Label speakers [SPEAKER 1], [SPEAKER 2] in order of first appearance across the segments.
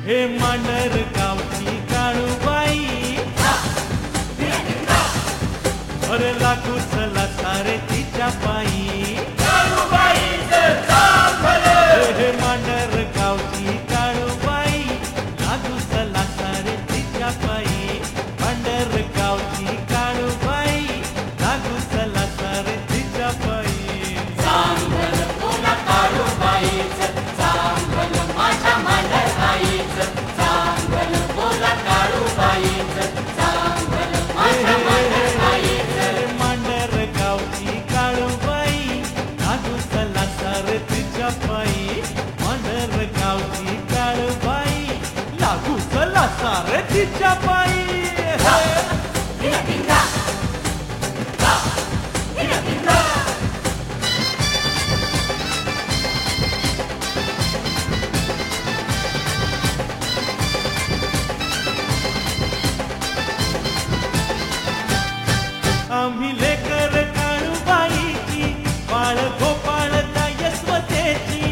[SPEAKER 1] हे मांडर गावची काळूबाई, अरे लागू चला सारे तिच्या पायी. हे मांडर गावची काळूबाई, लागू चला सारे तिच्या पायी. मांडर गावची काळूबाई, लागू चला सारे तिच्या पायी. मांडर गावची काळूबाई, लागू चला सारे तिच्या पायी. मांडर गावची काळूबाई, लागू चला सारे तिच्या पायी. आम्ही लेकर काळूबाईची, बाळ गोपाळता यशवतेची.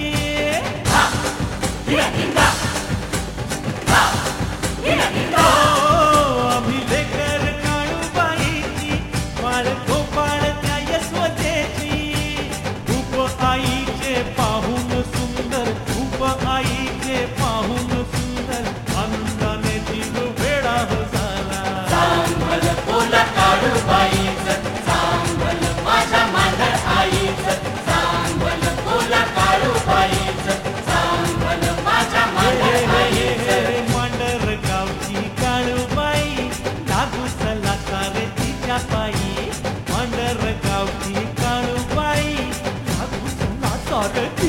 [SPEAKER 1] आम्ही लेकर काळूबाईची, बाळ गोपाळता यशवतेची. खूप आईचे पाहून सुंदर, खूप आईचे पाहून सुंदर, आनंदाने जीव वेडा झाला. मांडर गावची काळूबाई, लागू चला सारे तिच्या पायी. मांडर गावची काळूबाई, लागू चला सारे